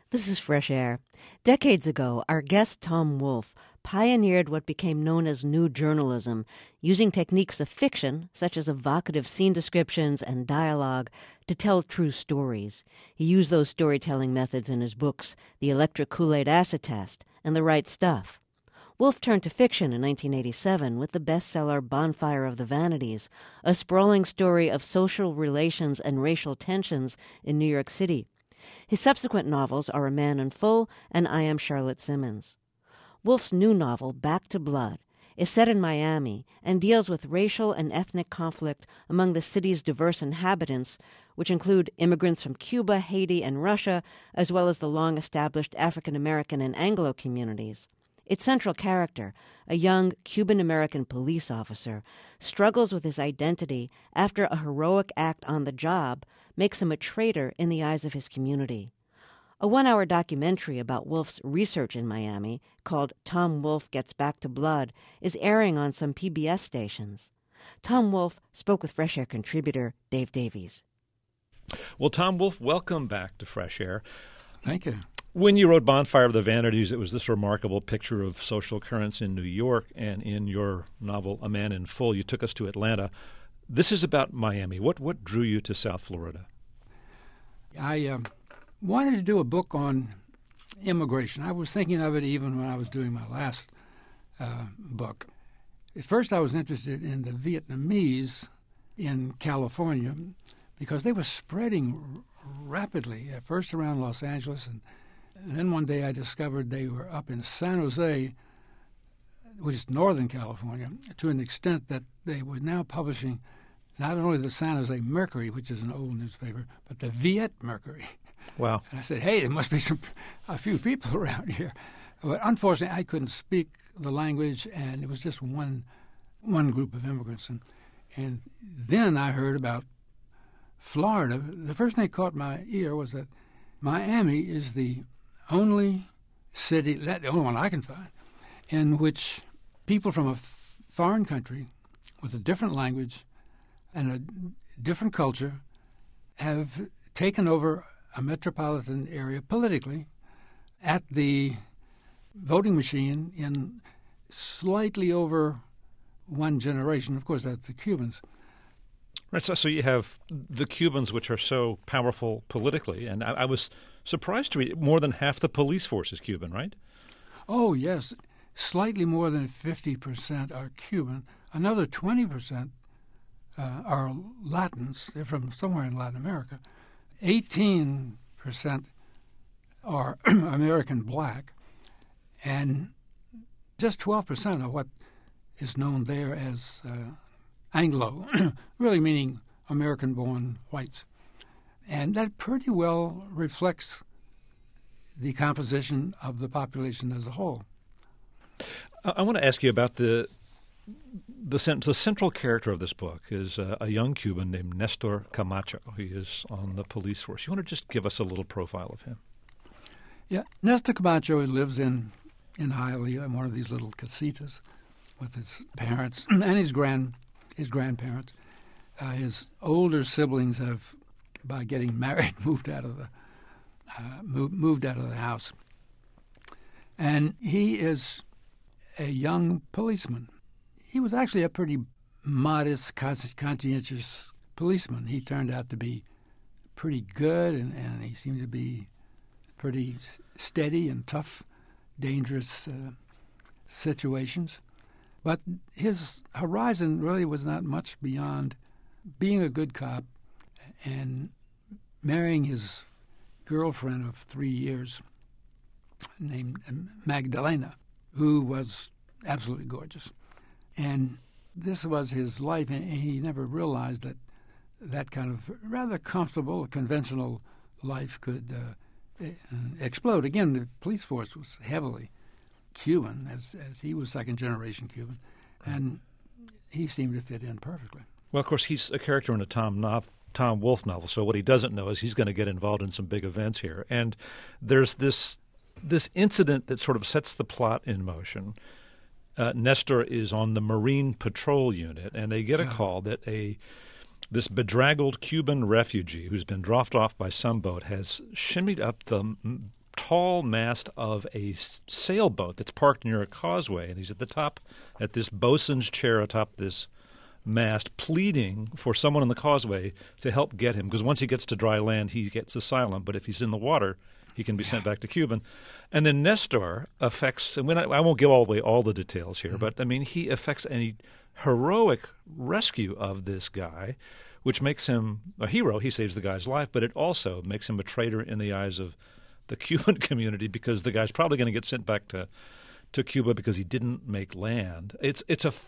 This is Fresh Air. Decades ago, our guest Tom Wolfe pioneered what became known as new journalism, using techniques of fiction, such as evocative scene descriptions and dialogue, to tell true stories. He used those storytelling methods in his books, The Electric Kool-Aid Acid Test and The Right Stuff. Wolfe turned to fiction in 1987 with the bestseller Bonfire of the Vanities, a sprawling story of social relations and racial tensions in New York City. His subsequent novels are A Man in Full and I Am Charlotte Simmons. Wolfe's new novel, Back to Blood, is set in Miami and deals with racial and ethnic conflict among the city's diverse inhabitants, which include immigrants from Cuba, Haiti, and Russia, as well as the long-established African-American and Anglo communities. Its central character, a young Cuban-American police officer, struggles with his identity after a heroic act on the job makes him a traitor in the eyes of his community. A one-hour documentary about Wolfe's research in Miami, called Tom Wolfe Gets Back to Blood, is airing on some PBS stations. Tom Wolfe spoke with Fresh Air contributor Dave Davies. Well, Tom Wolfe, welcome back to Fresh Air. Thank you. When you wrote Bonfire of the Vanities, it was this remarkable picture of social currents in New York, and in your novel, A Man in Full, you took us to Atlanta. This is about Miami. What drew you to South Florida? I wanted to do a book on immigration. I was thinking of it even when I was doing my last book. At first, I was interested in the Vietnamese in California because they were spreading rapidly, at first around Los Angeles, and then one day I discovered they were up in San Jose, which is Northern California, to an extent that they were now publishing not only the San Jose Mercury, which is an old newspaper, but the Viet Mercury. Wow. And I said, hey, there must be a few people around here. But unfortunately, I couldn't speak the language, and it was just one group of immigrants. And then I heard about Florida. The first thing that caught my ear was that Miami is the only city, the only one I can find, in which people from a foreign country with a different language and a different culture have taken over a metropolitan area politically at the voting machine in slightly over one generation. Of course, that's the Cubans. Right, so you have the Cubans, which are so powerful politically, and I was surprised to read more than half the police force is Cuban, right? Oh, yes. Slightly more than 50% are Cuban. Another 20% are Latins. They're from somewhere in Latin America. 18% are American black, and just 12% are what is known there as Anglo, really meaning American-born whites. And that pretty well reflects the composition of the population as a whole. I want to ask you about the central character of this book is a young Cuban named Nestor Camacho. He is on the police force. You want to just give us a little profile of him? Yeah, Nestor Camacho lives in Hialeah, in one of these little casitas, with his parents and his grandparents. His older siblings have, by getting married, moved out of the house, and he is a young policeman. He was actually a pretty modest, conscientious policeman. He turned out to be pretty good, and he seemed to be pretty steady in tough, dangerous situations. But his horizon really was not much beyond being a good cop and marrying his girlfriend of 3 years named Magdalena, who was absolutely gorgeous. And this was his life, and he never realized that kind of rather comfortable, conventional life could explode. Again, the police force was heavily Cuban, as he was second-generation Cuban, and he seemed to fit in perfectly. Well, of course, he's a character in a Tom Wolfe novel, so what he doesn't know is he's going to get involved in some big events here. And there's this incident that sort of sets the plot in motion. Nestor is on the Marine Patrol Unit, and they get a call that this bedraggled Cuban refugee who's been dropped off by some boat has shimmied up the tall mast of a sailboat that's parked near a causeway, and he's at the top at this bosun's chair atop this mast, pleading for someone on the causeway to help get him, because once he gets to dry land, he gets asylum, but if he's in the water, he can be sent back to Cuba. And then Nestor affects, and I won't give away all the details here, but I mean, he affects a heroic rescue of this guy, which makes him a hero. He saves the guy's life, but it also makes him a traitor in the eyes of the Cuban community, because the guy's probably going to get sent back to Cuba because he didn't make land. It's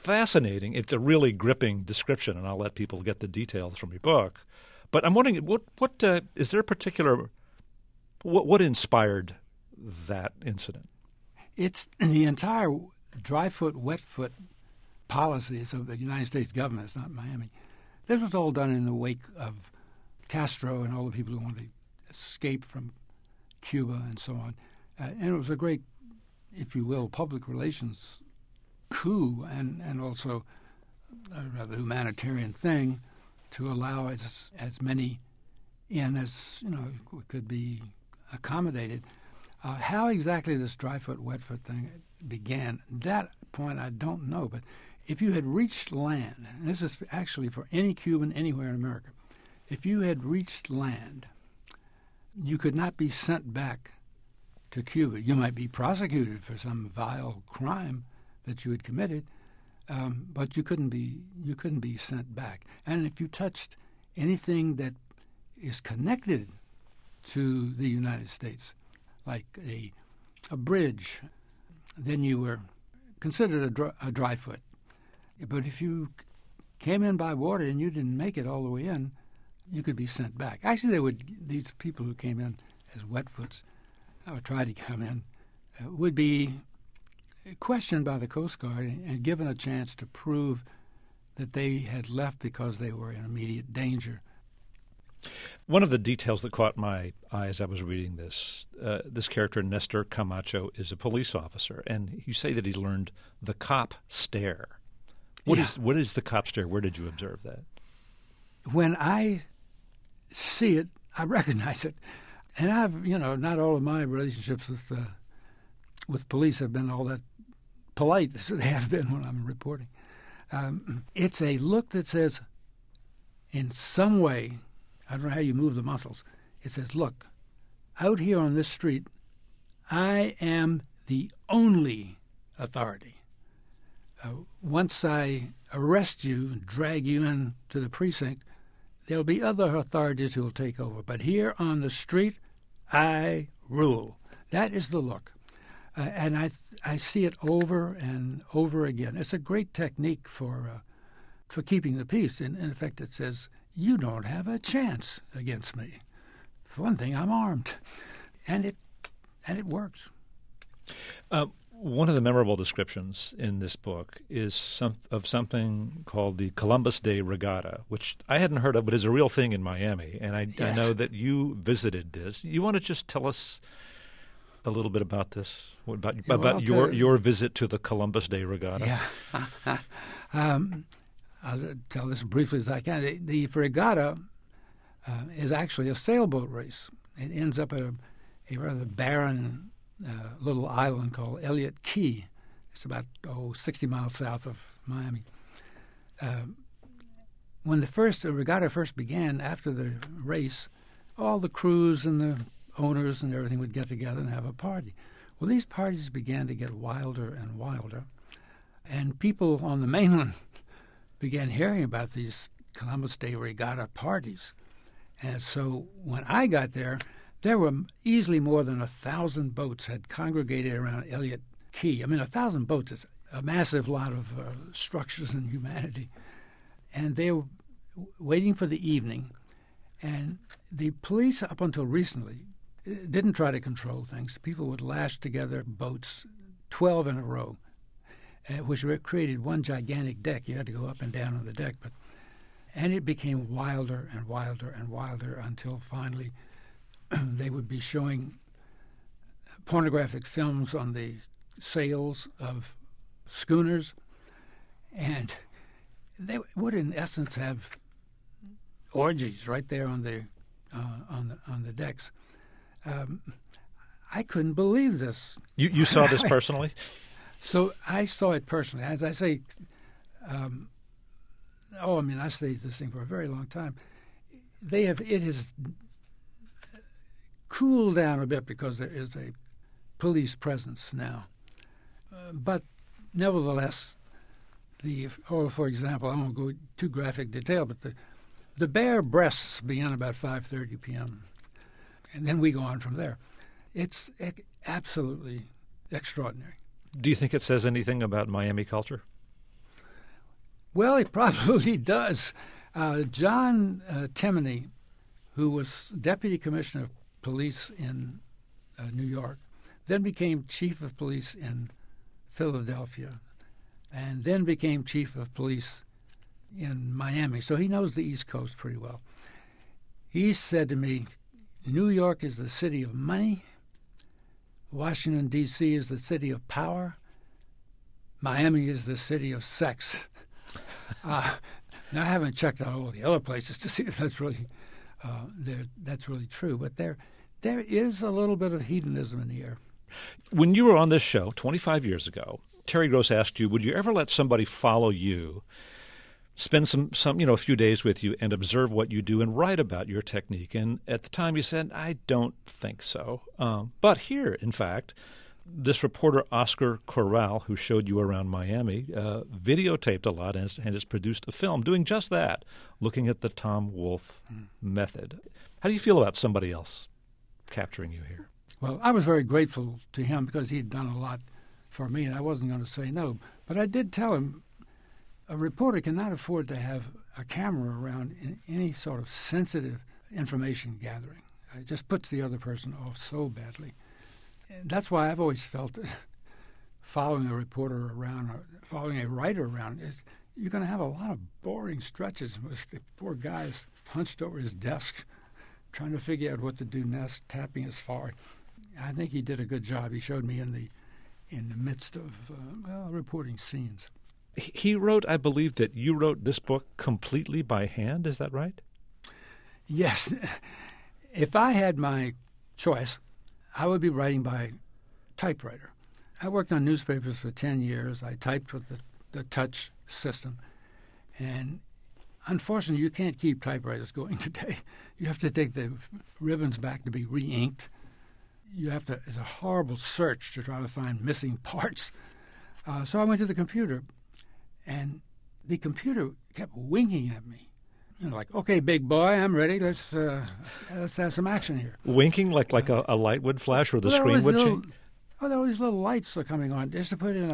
a really gripping description, and I'll let people get the details from your book. But I'm wondering, what is there a particular what inspired that incident? It's the entire dry foot, wet foot policies of the United States government. It's not Miami. This was all done in the wake of Castro and all the people who wanted to escape from Cuba and so on. And it was a great, if you will, public relations coup and also a rather humanitarian thing to allow as many in as could be accommodated. How exactly this dry foot, wet foot thing began, that point I don't know. But if you had reached land, and this is actually for any Cuban anywhere in America, if you had reached land, you could not be sent back to Cuba. You might be prosecuted for some vile crime that you had committed, but you couldn't be sent back. And if you touched anything that is connected to the United States, like a bridge, then you were considered a dry foot. But if you came in by water and you didn't make it all the way in, you could be sent back. Actually, these people who came in as wetfoots, or tried to come in, would be questioned by the Coast Guard and given a chance to prove that they had left because they were in immediate danger. One of the details that caught my eye as I was reading this character, Nestor Camacho, is a police officer, and you say that he learned the cop stare. What is the cop stare? Where did you observe that? When I see it, I recognize it. And I've, not all of my relationships with police have been all that polite as they have been when I'm reporting. It's a look that says, in some way, I don't know how you move the muscles, it says, look, out here on this street, I am the only authority. Once I arrest you and drag you into the precinct, there'll be other authorities who will take over. But here on the street, I rule. That is the look. And I see it over and over again. It's a great technique for keeping the peace. In effect, it says, you don't have a chance against me. For one thing, I'm armed. And it works. One of the memorable descriptions in this book is something called the Columbus Day Regatta, which I hadn't heard of, but is a real thing in Miami. And I know that you visited this. You want to just tell us a little bit about this, about your visit to the Columbus Day Regatta? Yeah. I'll tell this briefly as I can. The regatta is actually a sailboat race. It ends up at a rather barren little island called Elliott Key. It's about 60 miles south of Miami. When the regatta first began, after the race, all the crews and the owners and everything would get together and have a party. Well, these parties began to get wilder and wilder, and people on the mainland began hearing about these Columbus Day Regatta parties. And so when I got there were easily more than 1,000 boats had congregated around Elliott Key. I mean, 1,000 boats is a massive lot of structures and humanity. And they were waiting for the evening. And the police, up until recently, didn't try to control things. People would lash together boats, 12 in a row, which created one gigantic deck. You had to go up and down on the deck. And it became wilder and wilder and wilder until finally they would be showing pornographic films on the sails of schooners, and they would, in essence, have orgies right there on the decks. I couldn't believe this. You saw this personally? So I saw it personally. As I say, I studied this thing for a very long time. It has cooled down a bit because there is a police presence now. But nevertheless, for example, I won't go too graphic detail, but the bare breasts begin about 5:30 p.m. and then we go on from there. It's absolutely extraordinary. Do you think it says anything about Miami culture? Well, it probably does. John Timoney, who was Deputy Commissioner of Police in New York, then became Chief of Police in Philadelphia, and then became Chief of Police in Miami. So he knows the East Coast pretty well. He said to me, New York is the city of money. Washington, D.C. is the city of power. Miami is the city of sex. Now, I haven't checked out all the other places to see if that's really true, but there is a little bit of hedonism in the air. When you were on this show 25 years ago, Terry Gross asked you, would you ever let somebody follow you, spend some a few days with you and observe what you do and write about your technique? And at the time you said, I don't think so. But here, in fact, this reporter, Oscar Corral, who showed you around Miami, videotaped a lot and has produced a film doing just that, looking at the Tom Wolfe method. How do you feel about somebody else capturing you here? Well, I was very grateful to him because he'd done a lot for me, and I wasn't going to say no. But I did tell him a reporter cannot afford to have a camera around in any sort of sensitive information gathering. It just puts the other person off so badly. And that's why I've always felt that following a reporter around or following a writer around is you're going to have a lot of boring stretches with the poor guy's hunched over his desk trying to figure out what to do next, tapping his forehead. I think he did a good job. He showed me in the midst of reporting scenes. He wrote, I believe, that you wrote this book completely by hand. Is that right? Yes. If I had my choice, I would be writing by typewriter. I worked on newspapers for 10 years. I typed with the touch system. And unfortunately, you can't keep typewriters going today. You have to take the ribbons back to be re-inked. It's a horrible search to try to find missing parts. So I went to the computer, and the computer kept winking at me. Like, okay, big boy, I'm ready. Let's have some action here. Winking like a light would flash or the screen would change? There were these little lights that are coming on. Just to put in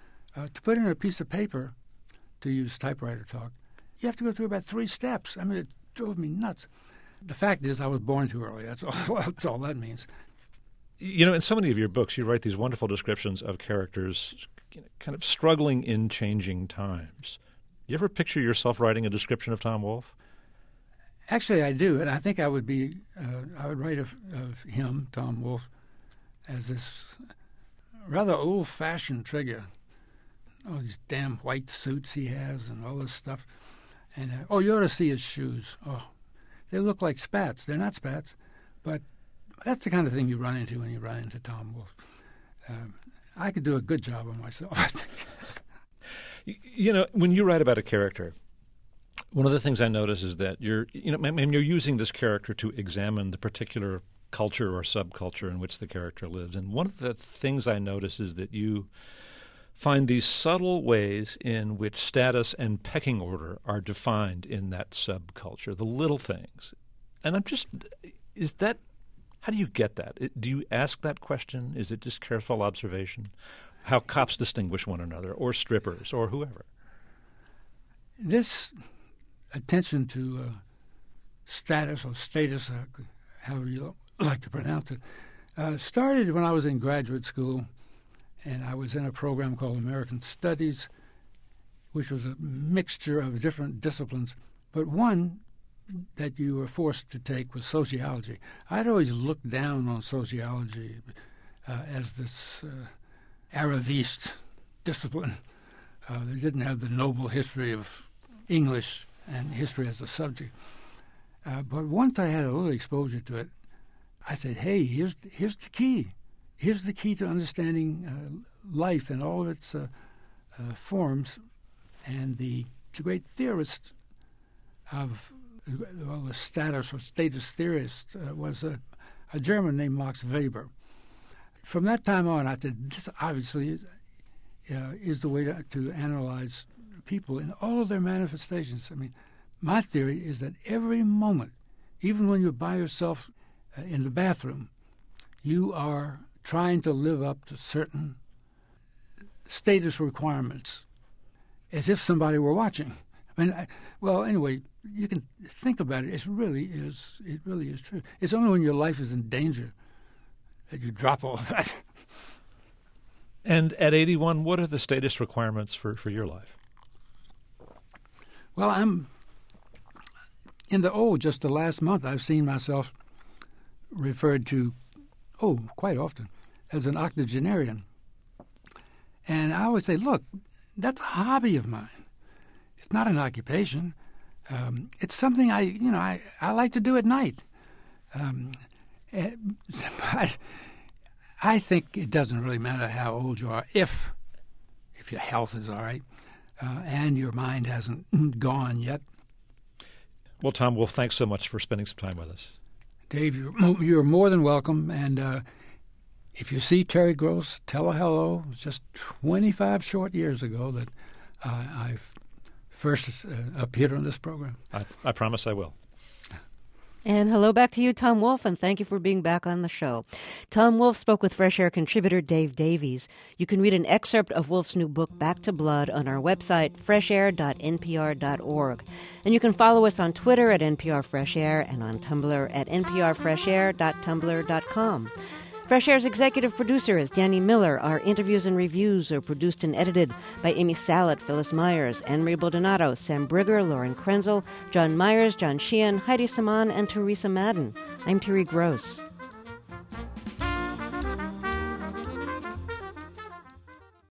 a piece of paper, to use typewriter talk, you have to go through about 3 steps. I mean, it drove me nuts. The fact is, I was born too early. That's all that means. In so many of your books, you write these wonderful descriptions of characters kind of struggling in changing times. You ever picture yourself writing a description of Tom Wolfe? Actually, I do, and I think I would write of him, Tom Wolfe, as this rather old-fashioned figure. Oh, these damn white suits he has and all this stuff. And, you ought to see his shoes. Oh, they look like spats. They're not spats, but that's the kind of thing you run into when you run into Tom Wolfe. I could do a good job of myself, I think. When you write about a character, one of the things I notice is that you're using this character to examine the particular culture or subculture in which the character lives. And one of the things I notice is that you find these subtle ways in which status and pecking order are defined in that subculture, the little things. And how do you get that? Do you ask that question? Is it just careful observation? How cops distinguish one another, or strippers, or whoever? This attention to status, however you like to pronounce it, started when I was in graduate school, and I was in a program called American Studies, which was a mixture of different disciplines, but one that you were forced to take was sociology. I'd always looked down on sociology as this Arabist discipline. They didn't have the noble history of English and history as a subject. But once I had a little exposure to it, I said, hey, here's the key. here's the key to understanding life and all of its forms. And the great theorist of the status theorist was a German named Max Weber. From that time on, I said, this obviously is the way to analyze people in all of their manifestations. I mean, my theory is that every moment, even when you're by yourself in the bathroom, you are trying to live up to certain status requirements as if somebody were watching. I mean, anyway, you can think about it. It really is true. It's only when your life is in danger that you drop all of that. And at 81, what are the status requirements for your life? Well, I'm in just the last month, I've seen myself referred to, quite often, as an octogenarian. And I always say, look, that's a hobby of mine. It's not an occupation. It's something I like to do at night. I think it doesn't really matter how old you are if your health is all right and your mind hasn't gone yet. Well, Tom Wolfe, thanks so much for spending some time with us. Dave, you're more than welcome. And if you see Terry Gross, tell her hello. It's just 25 short years ago that I first appeared on this program. I promise I will. And hello back to you, Tom Wolfe, and thank you for being back on the show. Tom Wolfe spoke with Fresh Air contributor Dave Davies. You can read an excerpt of Wolfe's new book, Back to Blood, on our website, freshair.npr.org. And you can follow us on Twitter at NPR Fresh Air and on Tumblr at nprfreshair.tumblr.com. Fresh Air's executive producer is Danny Miller. Our interviews and reviews are produced and edited by Amy Salet, Phyllis Myers, Anne-Marie Baldonado, Sam Brigger, Lauren Krenzel, John Myers, John Sheehan, Heidi Saman, and Teresa Madden. I'm Terry Gross.